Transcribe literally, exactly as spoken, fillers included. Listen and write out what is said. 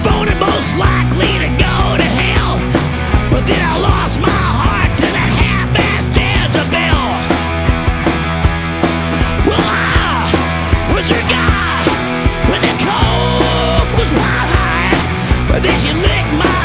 voted most likely to go to hell, but then I lost my heart to that half-assed Jezebel. Well, I was her guy when the coke was my high, but then she licked my